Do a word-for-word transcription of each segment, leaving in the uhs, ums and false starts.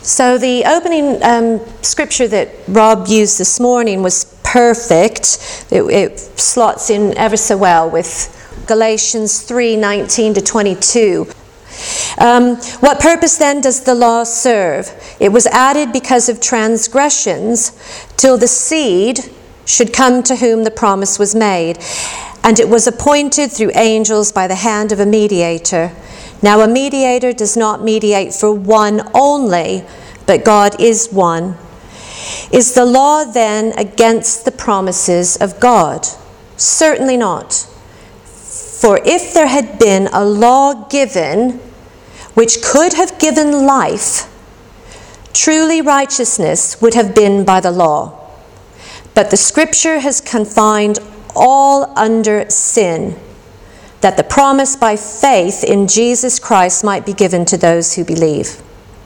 So the opening um, scripture that Rob used this morning was perfect. It, it slots in ever so well with Galatians three nineteen to twenty-two. Um, what purpose then does the law serve? It was added because of transgressions, till the seed should come to whom the promise was made. And it was appointed through angels by the hand of a mediator. Now a mediator does not mediate for one only, but God is one. Is the law then against the promises of God? Certainly not. For if there had been a law given which could have given life, truly righteousness would have been by the law. But the Scripture has confined all under sin, that the promise by faith in Jesus Christ might be given to those who believe.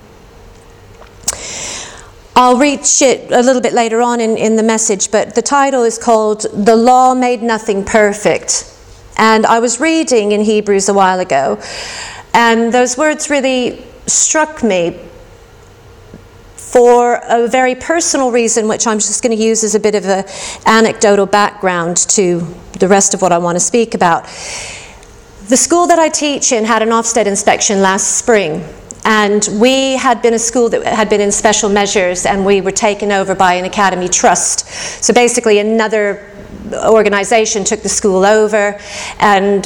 I'll reach it a little bit later on in, in the message, but the title is called The Law Made Nothing Perfect. And I was reading in Hebrews a while ago, and those words really struck me for a very personal reason, which I'm just going to use as a bit of an anecdotal background to the rest of what I want to speak about. The school that I teach in had an Ofsted inspection last spring, and we had been a school that had been in special measures, and we were taken over by an academy trust. So basically another organization took the school over, and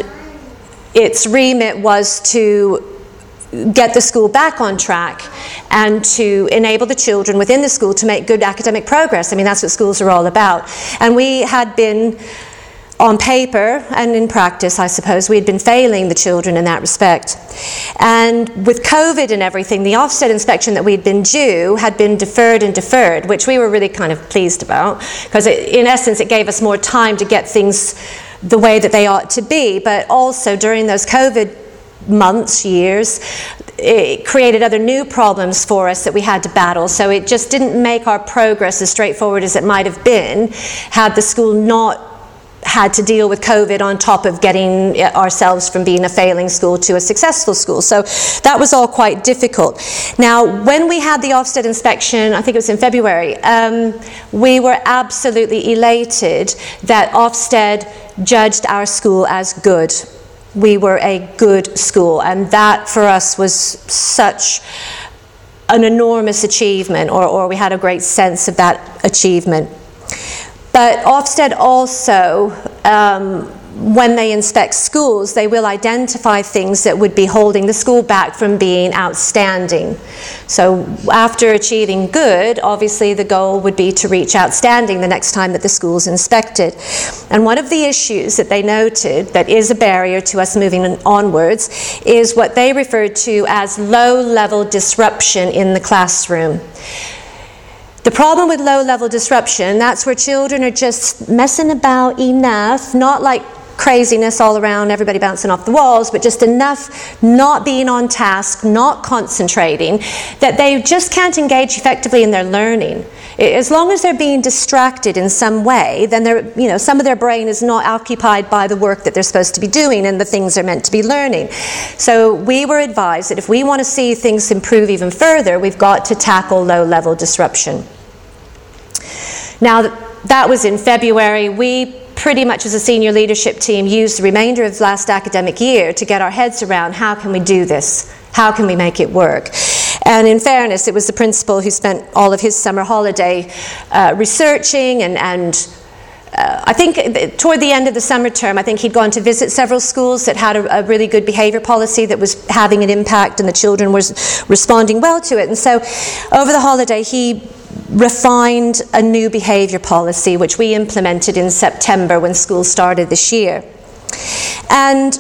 its remit was to get the school back on track and to enable the children within the school to make good academic progress. I mean, that's what schools are all about. And we had been, on paper and in practice, I suppose, we had been failing the children in that respect. And with COVID and everything, the Ofsted inspection that we'd been due had been deferred and deferred, which we were really kind of pleased about, because in essence it gave us more time to get things the way that they ought to be. But also during those COVID months, years, it created other new problems for us that we had to battle. So it just didn't make our progress as straightforward as it might have been had the school not had to deal with COVID on top of getting ourselves from being a failing school to a successful school. So that was all quite difficult. Now, when we had the Ofsted inspection, I think it was in February, um, we were absolutely elated that Ofsted judged our school as good. We were a good school, and that for us was such an enormous achievement, or, or we had a great sense of that achievement. But Ofsted also, um, when they inspect schools, they will identify things that would be holding the school back from being outstanding. So after achieving good, obviously the goal would be to reach outstanding the next time that the school's inspected. And one of the issues that they noted that is a barrier to us moving onwards is what they referred to as low-level disruption in the classroom. The problem with low-level disruption, that's where children are just messing about enough, not like craziness all around, everybody bouncing off the walls, but just enough not being on task, not concentrating, that they just can't engage effectively in their learning. As long as they're being distracted in some way, then they're, you know, some of their brain is not occupied by the work that they're supposed to be doing and the things they're meant to be learning. So we were advised that if we want to see things improve even further, we've got to tackle low-level disruption. Now, that was in February. We pretty much as a senior leadership team used the remainder of last academic year to get our heads around how can we do this? How can we make it work? And in fairness, it was the principal who spent all of his summer holiday uh, researching and, and uh, I think toward the end of the summer term, I think he'd gone to visit several schools that had a, a really good behavior policy that was having an impact and the children were responding well to it. And so over the holiday, he refined a new behavior policy, which we implemented in September when school started this year. And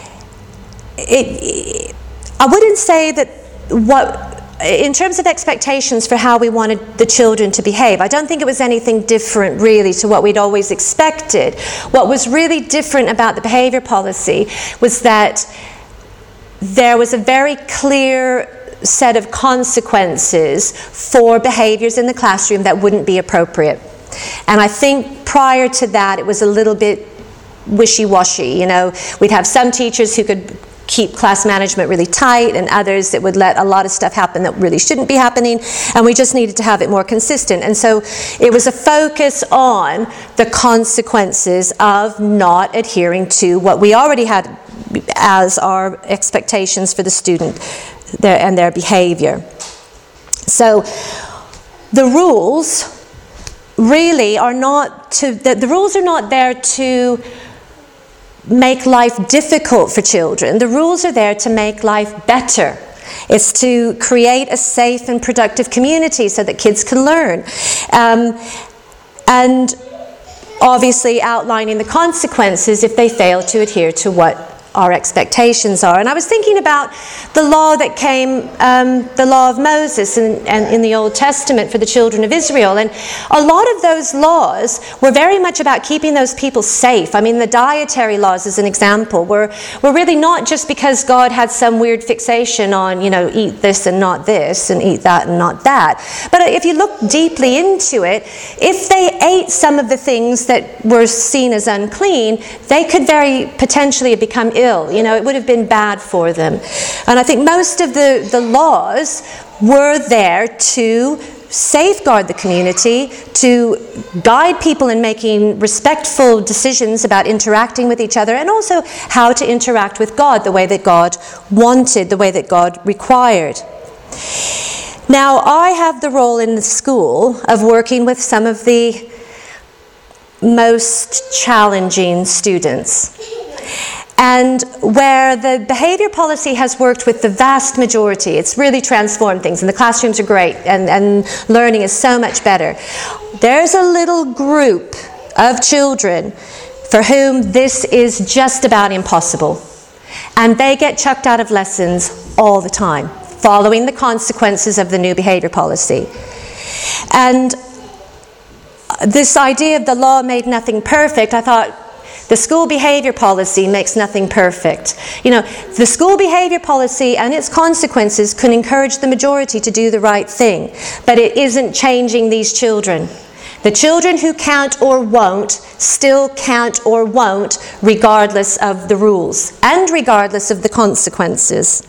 it, I wouldn't say that what, in terms of expectations for how we wanted the children to behave, I don't think it was anything different really to what we'd always expected. What was really different about the behavior policy was that there was a very clear set of consequences for behaviors in the classroom that wouldn't be appropriate. And I think prior to that it was a little bit wishy-washy. You know, we'd have some teachers who could keep class management really tight, and others that would let a lot of stuff happen that really shouldn't be happening, and we just needed to have it more consistent. And so it was a focus on the consequences of not adhering to what we already had as our expectations for the student their, and their behavior. So the rules really are not to, the, the rules are not there to make life difficult for children. The rules are there to make life better. It's to create a safe and productive community so that kids can learn. Um, and obviously outlining the consequences if they fail to adhere to what our expectations are. And I was thinking about the law that came, um, the law of Moses in, and in the Old Testament for the children of Israel. And a lot of those laws were very much about keeping those people safe. I mean, the dietary laws, as an example, were, were really not just because God had some weird fixation on, you know, eat this and not this, and eat that and not that. But if you look deeply into it, if they ate some of the things that were seen as unclean, they could very potentially have become ill. You know, it would have been bad for them. And I think most of the, the laws were there to safeguard the community, to guide people in making respectful decisions about interacting with each other, and also how to interact with God the way that God wanted, the way that God required. Now, I have the role in the school of working with some of the most challenging students. And where the behavior policy has worked with the vast majority, it's really transformed things, and the classrooms are great, and, and learning is so much better. There's a little group of children for whom this is just about impossible. And they get chucked out of lessons all the time, following the consequences of the new behavior policy. And this idea of the law made nothing perfect, I thought, the school behavior policy makes nothing perfect. You know, the school behavior policy and its consequences can encourage the majority to do the right thing, but it isn't changing these children. The children who can't or won't still can't or won't, regardless of the rules and regardless of the consequences.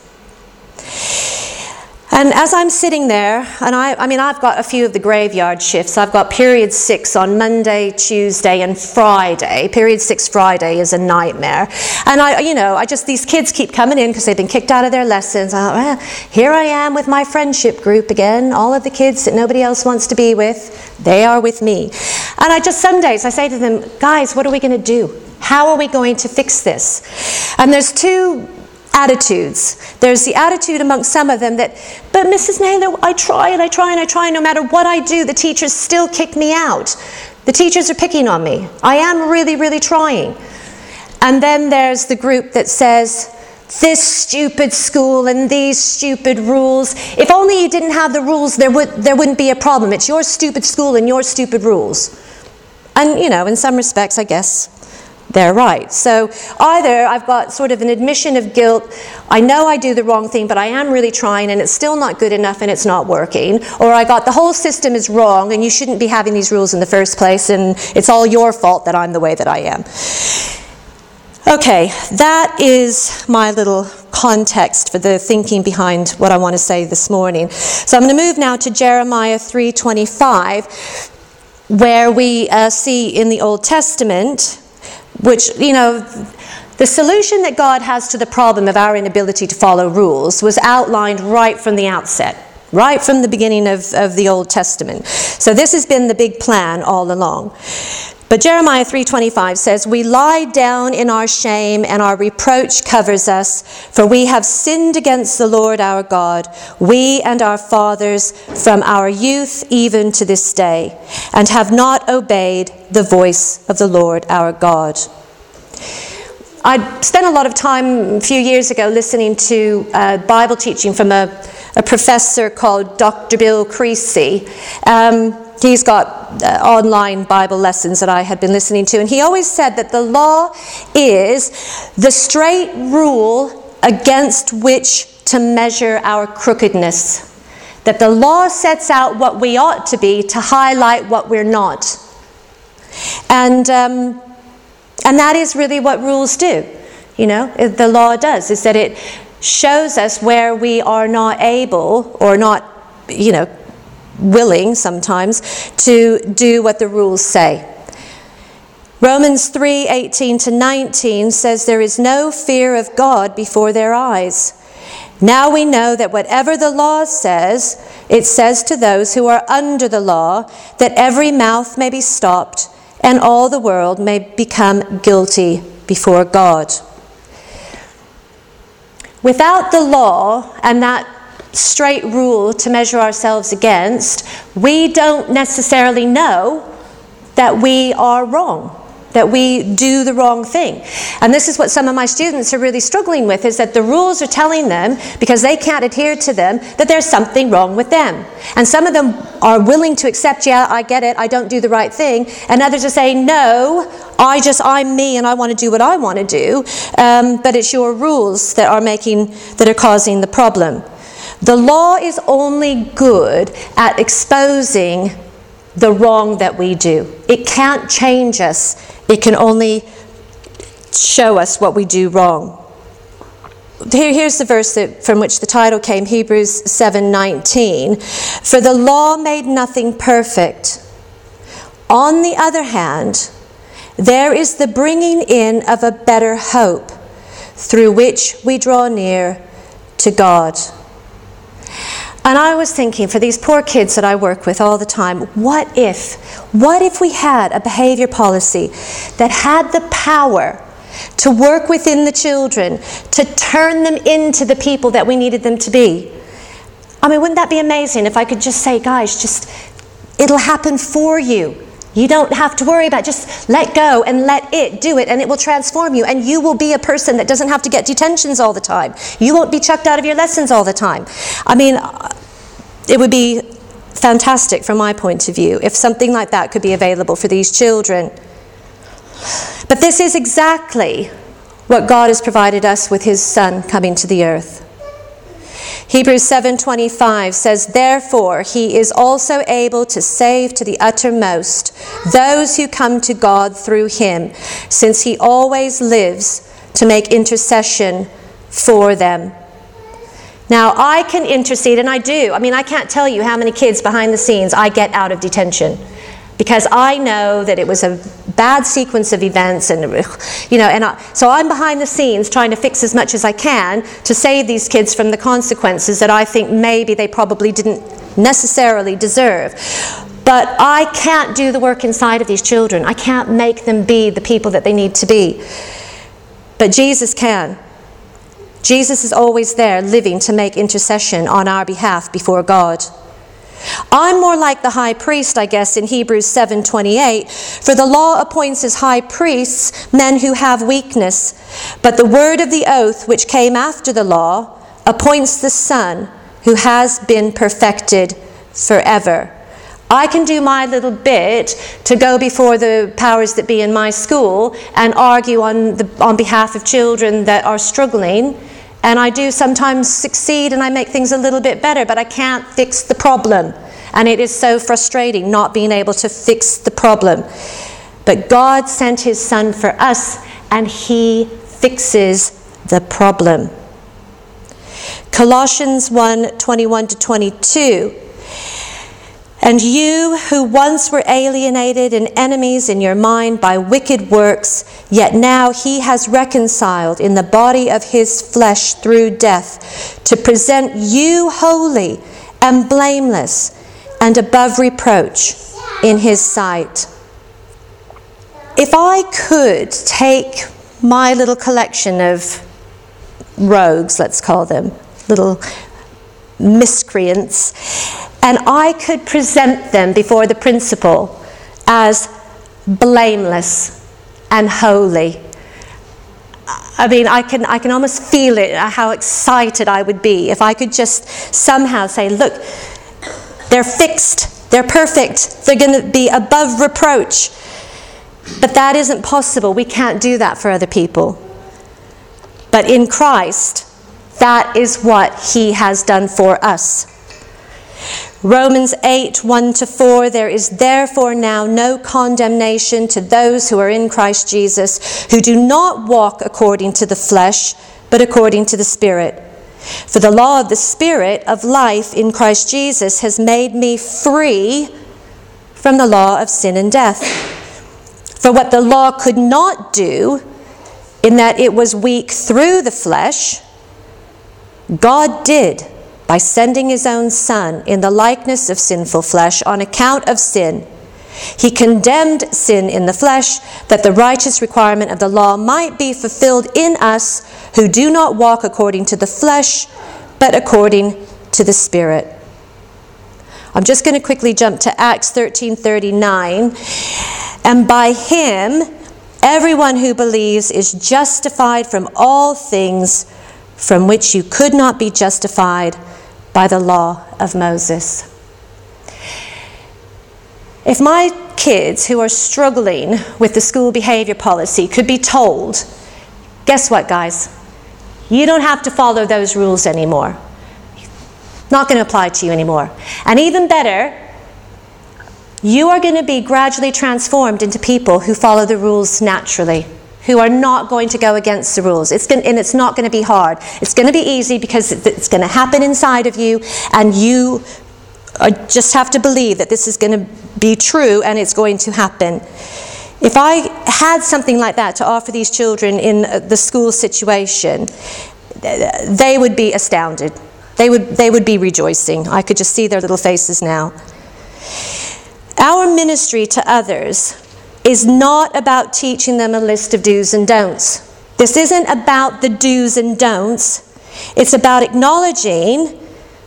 And as I'm sitting there, and I, I mean, I've got a few of the graveyard shifts. I've got period six on Monday, Tuesday, and Friday. Period six Friday is a nightmare. And I, you know, I just, these kids keep coming in because they've been kicked out of their lessons. I thought, well, here I am with my friendship group again. All of the kids that nobody else wants to be with, they are with me. And I just, some days I say to them, guys, what are we going to do? How are we going to fix this? And there's two attitudes. There's the attitude amongst some of them that, but Missus Naylor, I try and I try and I try, no matter what I do, the teachers still kick me out. The teachers are picking on me. I am really, really trying. And then there's the group that says, this stupid school and these stupid rules. If only you didn't have the rules, there would there wouldn't be a problem. It's your stupid school and your stupid rules. And, you know, in some respects, I guess, they're right. So either I've got sort of an admission of guilt, I know I do the wrong thing, but I am really trying and it's still not good enough and it's not working, or I got the whole system is wrong and you shouldn't be having these rules in the first place and it's all your fault that I'm the way that I am. Okay, that is my little context for the thinking behind what I want to say this morning. So I'm going to move now to Jeremiah three twenty-five, where we uh, see in the Old Testament, which, you know, the solution that God has to the problem of our inability to follow rules was outlined right from the outset, right from the beginning of, of the Old Testament. So this has been the big plan all along. But Jeremiah three twenty-five says, we lie down in our shame and our reproach covers us, for we have sinned against the Lord our God, we and our fathers from our youth even to this day, and have not obeyed the voice of the Lord our God. I spent a lot of time a few years ago listening to uh, Bible teaching from a, a professor called Doctor Bill Creasy. Um, he's got uh, online Bible lessons that I had been listening to, and he always said that the law is the straight rule against which to measure our crookedness. That the law sets out what we ought to be to highlight what we're not. And um, And that is really what rules do. You know, the law does, is that it shows us where we are not able or not, you know, willing sometimes to do what the rules say. Romans three eighteen to nineteen says, there is no fear of God before their eyes. Now we know that whatever the law says, it says to those who are under the law, that every mouth may be stopped and all the world may become guilty before God. Without the law and that straight rule to measure ourselves against, we don't necessarily know that we are wrong, that we do the wrong thing. And this is what some of my students are really struggling with, is that the rules are telling them, because they can't adhere to them, that there's something wrong with them. And some of them are willing to accept, yeah, I get it, I don't do the right thing. And others are saying, no, I just, I'm me and I want to do what I want to do. Um, but it's your rules that are making, that are causing the problem. The law is only good at exposing the wrong that we do. It can't change us. It can only show us what we do wrong. Here, here's the verse that, from which the title came, Hebrews seven nineteen. For the law made nothing perfect. On the other hand, there is the bringing in of a better hope, through which we draw near to God. And I was thinking, for these poor kids that I work with all the time, what if, what if we had a behavior policy that had the power to work within the children, to turn them into the people that we needed them to be? I mean, wouldn't that be amazing if I could just say, guys, just, it'll happen for you. You don't have to worry about it. Just let go and let it do it, and it will transform you. And you will be a person that doesn't have to get detentions all the time. You won't be chucked out of your lessons all the time. I mean, it would be fantastic from my point of view if something like that could be available for these children. But this is exactly what God has provided us with His Son coming to the earth. Hebrews seven twenty-five says, therefore he is also able to save to the uttermost those who come to God through him, since he always lives to make intercession for them. Now I can intercede, and I do. I mean, I can't tell you how many kids behind the scenes I get out of detention, because I know that it was a bad sequence of events, and you know, and I, so I'm behind the scenes trying to fix as much as I can to save these kids from the consequences that I think maybe they probably didn't necessarily deserve. But I can't do the work inside of these children. I can't make them be the people that they need to be. But Jesus can. Jesus is always there, living to make intercession on our behalf before God. I'm more like the high priest, I guess, in Hebrews seven twenty-eight. For the law appoints as high priests men who have weakness, but the word of the oath which came after the law appoints the Son who has been perfected forever. I can do my little bit to go before the powers that be in my school and argue on the, on behalf of children that are struggling. And I do sometimes succeed and I make things a little bit better, but I can't fix the problem. And it is so frustrating not being able to fix the problem. But God sent His Son for us, and He fixes the problem. Colossians one twenty-one to twenty-two. And you who once were alienated and enemies in your mind by wicked works, yet now He has reconciled in the body of His flesh through death, to present you holy and blameless and above reproach in His sight. If I could take my little collection of rogues, let's call them, little miscreants, and I could present them before the principal as blameless and holy. I mean, I can I can almost feel it, how excited I would be if I could just somehow say, look, they're fixed, they're perfect, they're going to be above reproach. But that isn't possible. We can't do that for other people. But in Christ, that is what He has done for us. Romans eight, one to four, there is therefore now no condemnation to those who are in Christ Jesus, who do not walk according to the flesh, but according to the Spirit. For the law of the Spirit of life in Christ Jesus has made me free from the law of sin and death. For what the law could not do, in that it was weak through the flesh, God did by sending his own Son in the likeness of sinful flesh on account of sin. He condemned sin in the flesh, that the righteous requirement of the law might be fulfilled in us who do not walk according to the flesh, but according to the Spirit. I'm just going to quickly jump to Acts thirteen thirty-nine. And by him, everyone who believes is justified from all things from which you could not be justified by the law of Moses. If my kids who are struggling with the school behavior policy could be told, guess what, guys? You don't have to follow those rules anymore. Not going to apply to you anymore. And even better, you are going to be gradually transformed into people who follow the rules naturally, who are not going to go against the rules. It's going, and it's not going to be hard. It's going to be easy because it's going to happen inside of you, and you are, just have to believe that this is going to be true and it's going to happen. If I had something like that to offer these children in the school situation, they would be astounded. They would, they would be rejoicing. I could just see their little faces now. Our ministry to others is not about teaching them a list of do's and don'ts. This isn't about the do's and don'ts. It's about acknowledging,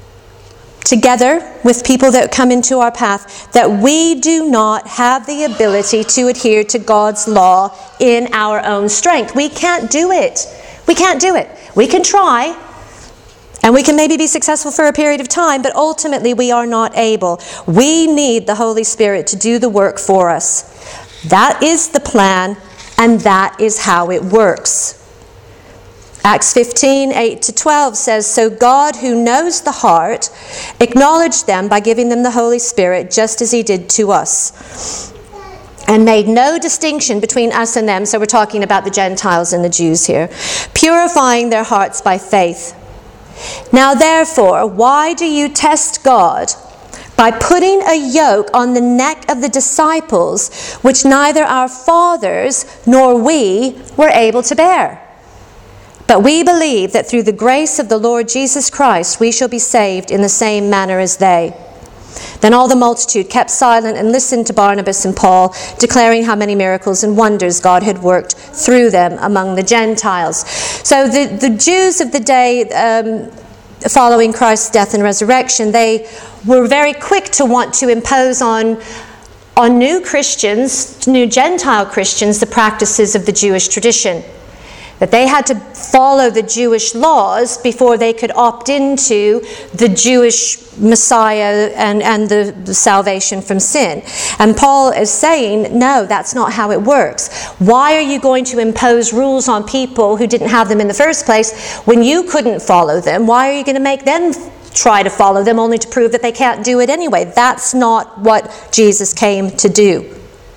together with people that come into our path, that we do not have the ability to adhere to God's law in our own strength. We can't do it. We can't do it. We can try, and we can maybe be successful for a period of time, but ultimately we are not able. We need the Holy Spirit to do the work for us. That is the plan, and that is how it works. Acts fifteen, eight to twelve says, So God, who knows the heart, acknowledged them by giving them the Holy Spirit, just as he did to us, and made no distinction between us and them. So we're talking about the Gentiles and the Jews here, purifying their hearts by faith. Now therefore, why do you test God by putting a yoke on the neck of the disciples, which neither our fathers nor we were able to bear? But we believe that through the grace of the Lord Jesus Christ, we shall be saved in the same manner as they. Then all the multitude kept silent and listened to Barnabas and Paul, declaring how many miracles and wonders God had worked through them among the Gentiles. So the, the Jews of the day, um, following Christ's death and resurrection, they were very quick to want to impose on, on new Christians, new Gentile Christians, the practices of the Jewish tradition. That they had to follow the Jewish laws before they could opt into the Jewish Messiah and, and the, the salvation from sin. And Paul is saying, no, that's not how it works. Why are you going to impose rules on people who didn't have them in the first place when you couldn't follow them? Why are you going to make them try to follow them only to prove that they can't do it anyway? That's not what Jesus came to do.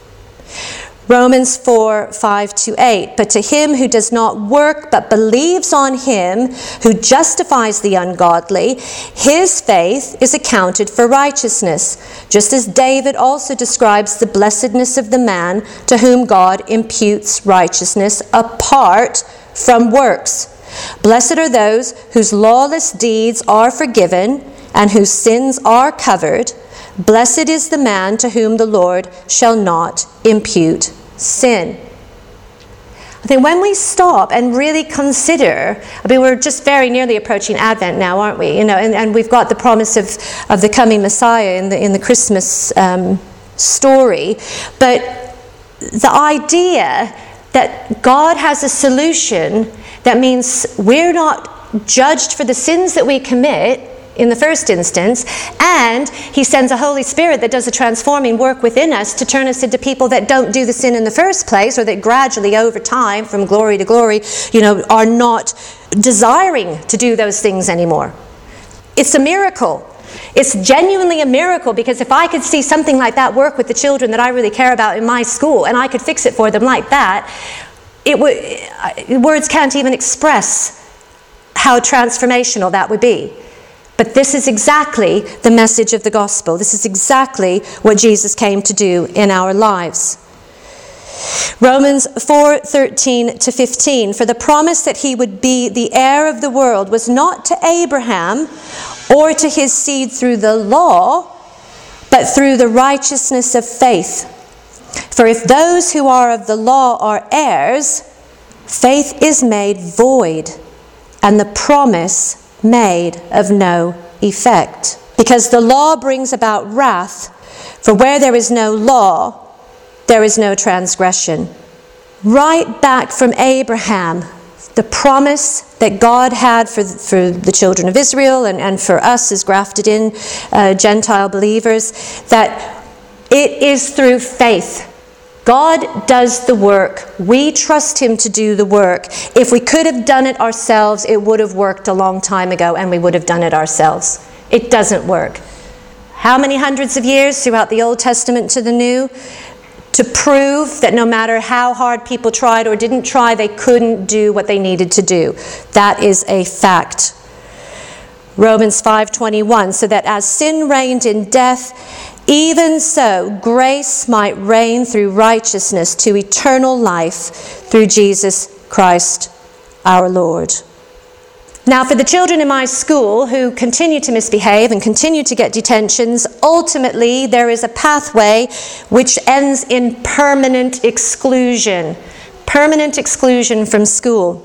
Romans four, five to eight. But to him who does not work but believes on him who justifies the ungodly, his faith is accounted for righteousness, just as David also describes the blessedness of the man to whom God imputes righteousness apart from works. Blessed are those whose lawless deeds are forgiven and whose sins are covered. Blessed is the man to whom the Lord shall not impute sin. I think when we stop and really consider, I mean, we're just very nearly approaching Advent now, aren't we? You know, and, and we've got the promise of, of the coming Messiah in the in the Christmas um, story. But the idea that God has a solution that means we're not judged for the sins that we commit in the first instance, and he sends a Holy Spirit that does a transforming work within us to turn us into people that don't do the sin in the first place, or that gradually over time from glory to glory, you know, are not desiring to do those things anymore. It's a miracle. It's genuinely a miracle, because if I could see something like that work with the children that I really care about in my school, and I could fix it for them like that, it would, words can't even express how transformational that would be. But this is exactly the message of the gospel. This is exactly what Jesus came to do in our lives. Romans four thirteen to fifteen, for the promise that he would be the heir of the world was not to Abraham or to his seed through the law, but through the righteousness of faith. For if those who are of the law are heirs, faith is made void, and the promise made of no effect. Because the law brings about wrath, for where there is no law, there is no transgression. Right back from Abraham, the promise that God had for the, for the children of Israel and, and for us as grafted in uh, Gentile believers, that it is through faith. God does the work. We trust him to do the work. If we could have done it ourselves, it would have worked a long time ago, and we would have done it ourselves. It doesn't work. How many hundreds of years throughout the Old Testament to the New to prove that no matter how hard people tried or didn't try, they couldn't do what they needed to do? That is a fact. Romans five twenty-one, so that as sin reigned in death, even so grace might reign through righteousness to eternal life through Jesus Christ our Lord. Now, for the children in my school who continue to misbehave and continue to get detentions, ultimately there is a pathway which ends in permanent exclusion. Permanent exclusion from school.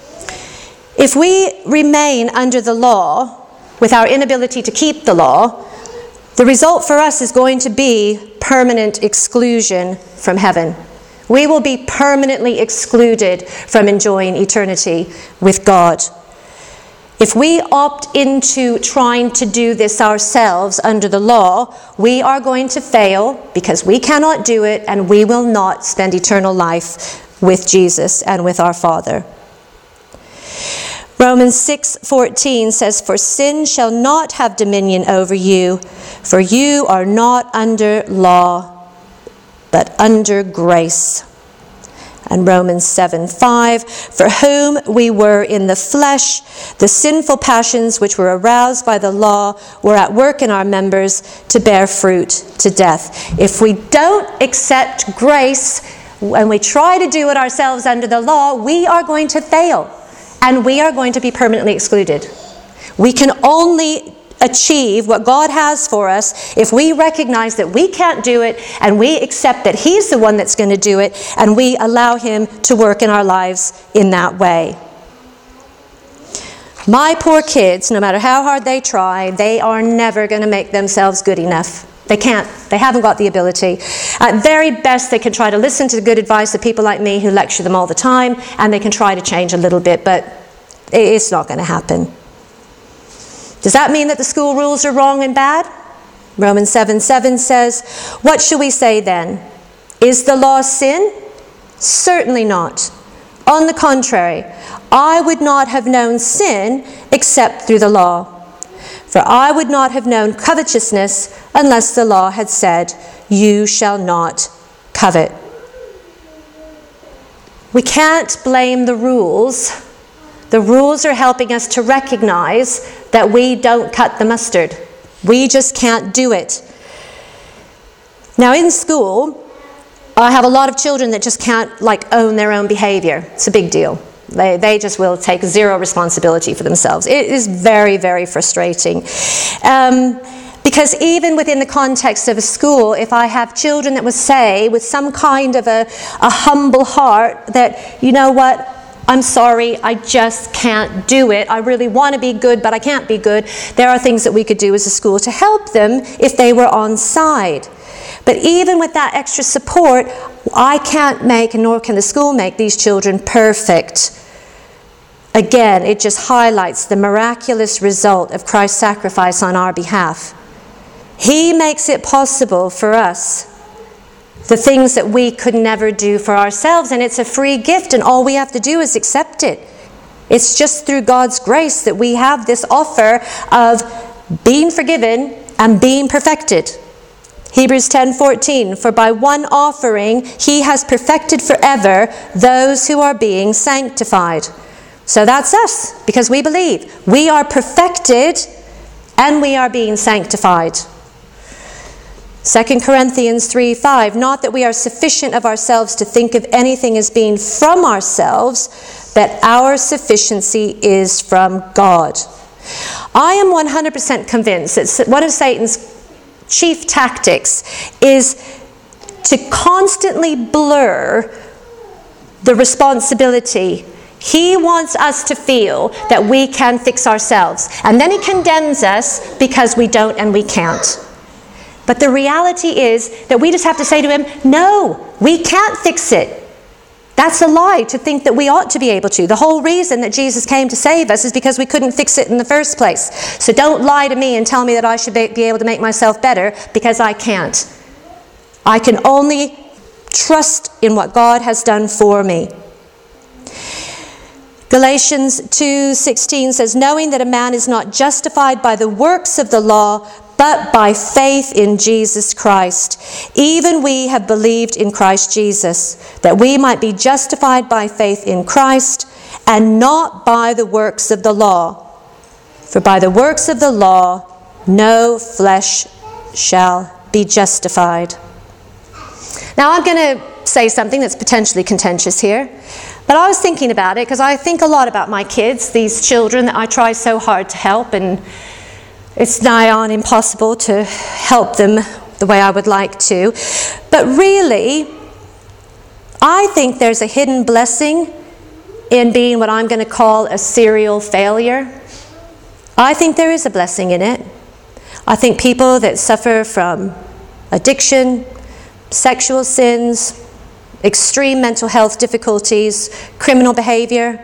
If we remain under the law with our inability to keep the law, the result for us is going to be permanent exclusion from heaven. We will be permanently excluded from enjoying eternity with God. If we opt into trying to do this ourselves under the law, we are going to fail because we cannot do it, and we will not spend eternal life with Jesus and with our Father. Romans six fourteen says, for sin shall not have dominion over you, for you are not under law, but under grace. And Romans seven five, for whom we were in the flesh, the sinful passions which were aroused by the law were at work in our members to bear fruit to death. If we don't accept grace and we try to do it ourselves under the law, we are going to fail. And we are going to be permanently excluded. We can only achieve what God has for us if we recognize that we can't do it, and we accept that he's the one that's going to do it, and we allow him to work in our lives in that way. My poor kids, no matter how hard they try, they are never going to make themselves good enough. They can't. They haven't got the ability. At very best, they can try to listen to the good advice of people like me who lecture them all the time, and they can try to change a little bit, but it's not going to happen. Does that mean that the school rules are wrong and bad? Romans seven seven says, what shall we say then? Is the law sin? Certainly not. On the contrary, I would not have known sin except through the law. For I would not have known covetousness unless the law had said, you shall not covet. We can't blame the rules. The rules are helping us to recognize that we don't cut the mustard. We just can't do it. Now in school, I have a lot of children that just can't like own their own behavior. It's a big deal. They, they just will take zero responsibility for themselves. It is very, very frustrating. Um, because even within the context of a school, if I have children that would say with some kind of a, a humble heart that, you know what, I'm sorry, I just can't do it. I really want to be good, but I can't be good. There are things that we could do as a school to help them if they were on side. But even with that extra support, I can't make, nor can the school make, these children perfect. Again, it just highlights the miraculous result of Christ's sacrifice on our behalf. He makes it possible for us, the things that we could never do for ourselves, and it's a free gift, and all we have to do is accept it. It's just through God's grace that we have this offer of being forgiven and being perfected. Hebrews ten fourteen, for by one offering he has perfected forever those who are being sanctified. So that's us, because we believe. We are perfected and we are being sanctified. Second Corinthians three five, not that we are sufficient of ourselves to think of anything as being from ourselves, but our sufficiency is from God. I am one hundred percent convinced that one of Satan's chief tactics is to constantly blur the responsibility. He wants us to feel that we can fix ourselves. And then he condemns us because we don't and we can't. But the reality is that we just have to say to him, no, we can't fix it. That's a lie to think that we ought to be able to. The whole reason that Jesus came to save us is because we couldn't fix it in the first place. So don't lie to me and tell me that I should be able to make myself better, because I can't. I can only trust in what God has done for me. Galatians two sixteen says, knowing that a man is not justified by the works of the law, but by faith in Jesus Christ. Even we have believed in Christ Jesus, that we might be justified by faith in Christ, and not by the works of the law. For by the works of the law, no flesh shall be justified. Now I'm going to say something that's potentially contentious here, but I was thinking about it because I think a lot about my kids, these children that I try so hard to help, and it's nigh on impossible to help them the way I would like to. But really, I think there's a hidden blessing in being what I'm going to call a serial failure. I think there is a blessing in it. I think people that suffer from addiction, sexual sins, extreme mental health difficulties, criminal behavior,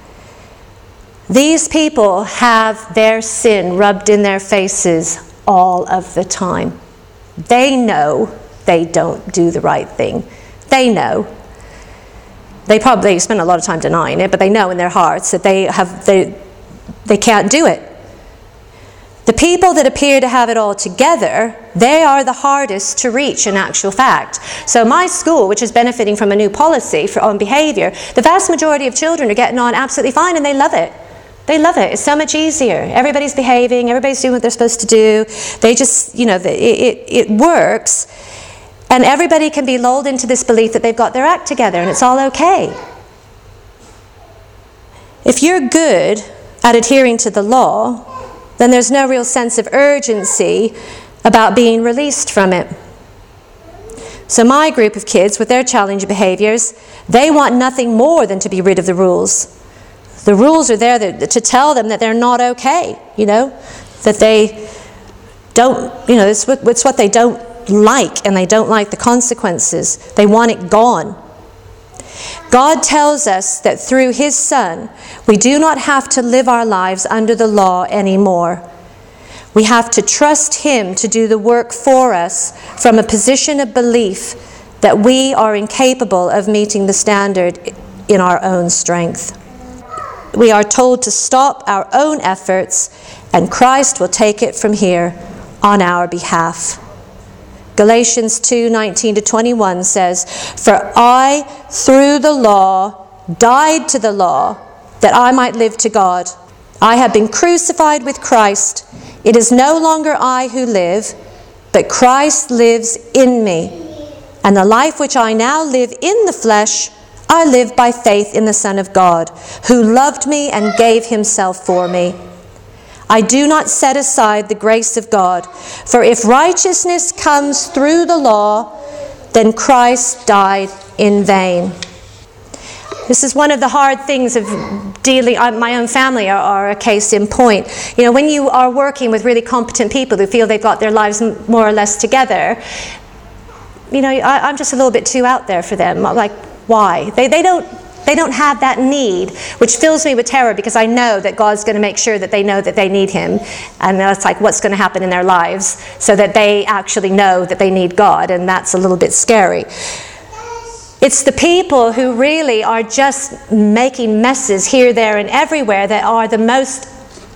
these people have their sin rubbed in their faces all of the time. They know they don't do the right thing. They know. They probably spend a lot of time denying it, but they know in their hearts that they have they they can't do it. The people that appear to have it all together, they are the hardest to reach in actual fact. So my school, which is benefiting from a new policy for on behavior, the vast majority of children are getting on absolutely fine, and they love it. They love it. It's so much easier. Everybody's behaving. Everybody's doing what they're supposed to do. They just, you know, it, it, it works. And everybody can be lulled into this belief that they've got their act together and it's all okay. If you're good at adhering to the law, then there's no real sense of urgency about being released from it. So my group of kids, with their challenging behaviors, they want nothing more than to be rid of the rules. The rules are there to tell them that they're not okay, you know, that they don't, you know, it's what, it's what they don't like, and they don't like the consequences. They want it gone. God tells us that through His Son, we do not have to live our lives under the law anymore. We have to trust Him to do the work for us from a position of belief that we are incapable of meeting the standard in our own strength. We are told to stop our own efforts, and Christ will take it from here on our behalf. Galatians two nineteen to twenty-one says, "For I, through the law, died to the law, that I might live to God. I have been crucified with Christ. It is no longer I who live, but Christ lives in me. And the life which I now live in the flesh, I live by faith in the Son of God, who loved me and gave Himself for me. I do not set aside the grace of God, for if righteousness comes through the law, then Christ died in vain." This is one of the hard things of dealing, my own family are, are a case in point. You know, when you are working with really competent people who feel they've got their lives more or less together, you know, I, I'm just a little bit too out there for them. Like, why? They they don't they don't have that need, which fills me with terror, because I know that God's going to make sure that they know that they need Him, and that's like what's going to happen in their lives, so that they actually know that they need God, and that's a little bit scary. It's the people who really are just making messes here, there, and everywhere that are the most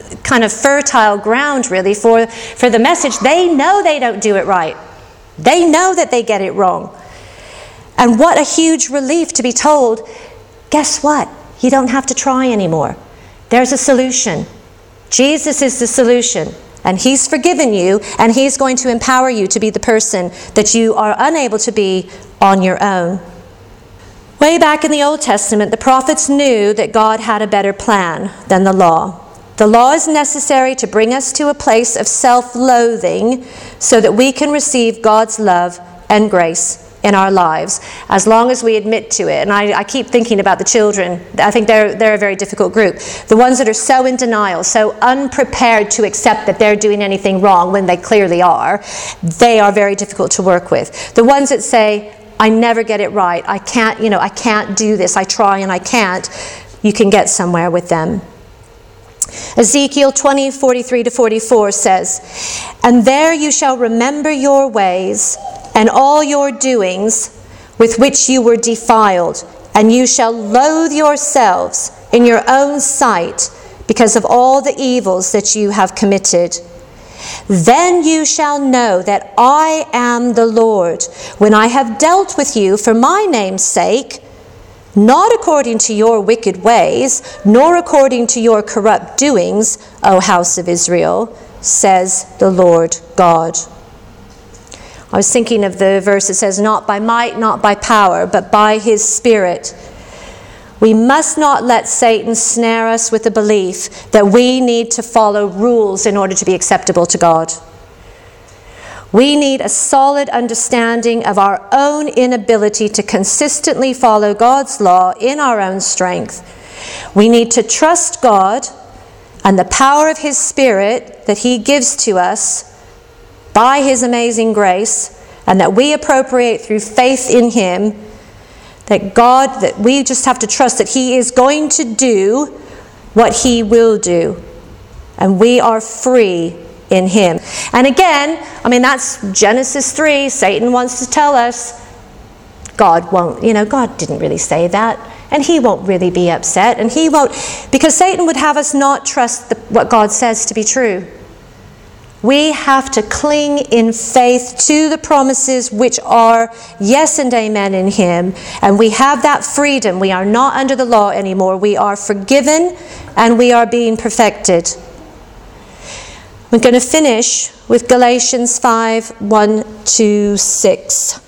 kind of fertile ground, really, for, for the message. They know they don't do it right. They know that they get it wrong. And what a huge relief to be told, guess what? You don't have to try anymore. There's a solution. Jesus is the solution. And He's forgiven you, and He's going to empower you to be the person that you are unable to be on your own. Way back in the Old Testament, the prophets knew that God had a better plan than the law. The law is necessary to bring us to a place of self-loathing so that we can receive God's love and grace in our lives, as long as we admit to it. And I, I keep thinking about the children. I think they're, they're a very difficult group. The ones that are so in denial, so unprepared to accept that they're doing anything wrong when they clearly are, they are very difficult to work with. The ones that say, I never get it right, I can't, you know, I can't do this, I try and I can't, you can get somewhere with them. Ezekiel twenty, forty-three to forty-four says, "And there you shall remember your ways and all your doings with which you were defiled, and you shall loathe yourselves in your own sight because of all the evils that you have committed. Then you shall know that I am the Lord, when I have dealt with you for my name's sake, not according to your wicked ways, nor according to your corrupt doings, O house of Israel, says the Lord God." I was thinking of the verse that says, "Not by might, not by power, but by His Spirit." We must not let Satan snare us with the belief that we need to follow rules in order to be acceptable to God. We need a solid understanding of our own inability to consistently follow God's law in our own strength. We need to trust God and the power of His Spirit that He gives to us by His amazing grace, and that we appropriate through faith in Him, that God, that we just have to trust that He is going to do what He will do, and we are free in Him. And again, I mean, that's Genesis three. Satan wants to tell us God won't, you know, God didn't really say that, and He won't really be upset, and He won't, because Satan would have us not trust the, what God says to be true. We have to cling in faith to the promises which are yes and amen in Him. And we have that freedom. We are not under the law anymore. We are forgiven and we are being perfected. We're going to finish with Galatians five, one to six.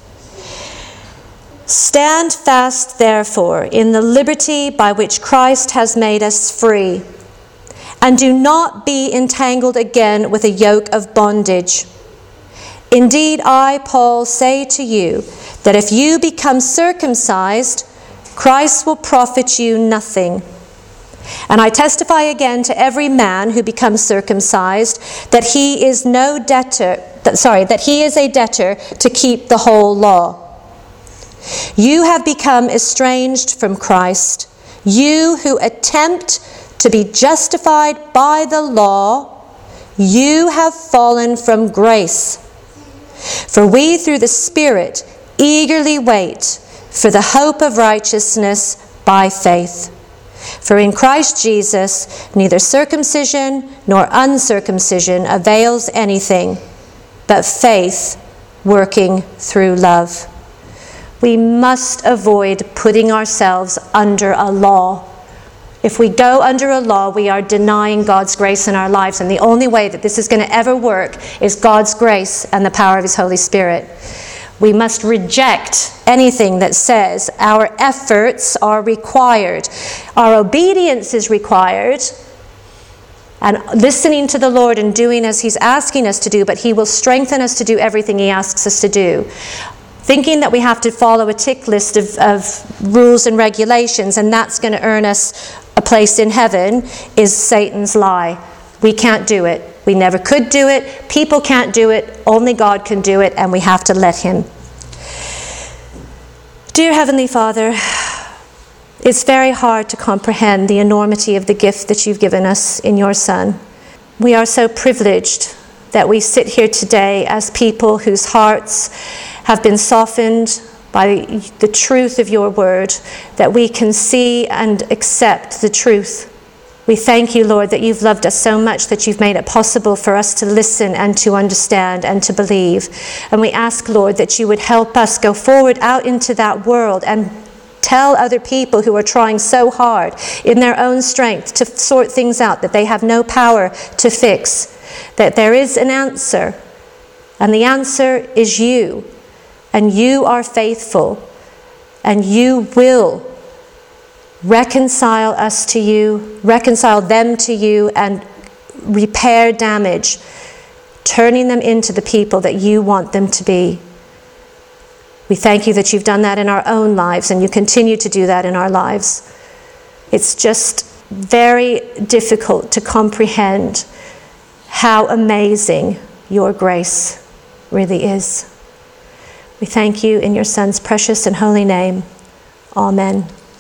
"Stand fast, therefore, in the liberty by which Christ has made us free. And do not be entangled again with a yoke of bondage. Indeed, I, Paul, say to you that if you become circumcised, Christ will profit you nothing. And I testify again to every man who becomes circumcised that he is no debtor, that, sorry, that he is a debtor to keep the whole law. You have become estranged from Christ, you who attempt to be justified by the law, you have fallen from grace. For we through the Spirit eagerly wait for the hope of righteousness by faith. For in Christ Jesus neither circumcision nor uncircumcision avails anything, but faith working through love. We must avoid putting ourselves under a law. If we go under a law, we are denying God's grace in our lives. And the only way that this is going to ever work is God's grace and the power of His Holy Spirit. We must reject anything that says our efforts are required. Our obedience is required. And listening to the Lord and doing as He's asking us to do, but He will strengthen us to do everything He asks us to do. Thinking that we have to follow a tick list of, of rules and regulations and that's going to earn us a place in heaven is Satan's lie. We can't do it. We never could do it. People can't do it. Only God can do it, and we have to let Him. Dear Heavenly Father, it's very hard to comprehend the enormity of the gift that You've given us in Your Son. We are so privileged that we sit here today as people whose hearts have been softened by the truth of Your word, that we can see and accept the truth We thank you, Lord, that you've loved us so much that you've made it possible for us to listen and to understand and to believe. And we ask, Lord, that you would help us go forward out into that world and tell other people who are trying so hard in their own strength to sort things out that they have no power to fix, that there is an answer, and the answer is you, and you are faithful, and you will reconcile us to you, reconcile them to you, and repair damage, turning them into the people that you want them to be. We thank you that you've done that in our own lives, and you continue to do that in our lives. It's just very difficult to comprehend how amazing your grace really is. We thank you in your Son's precious and holy name. Amen.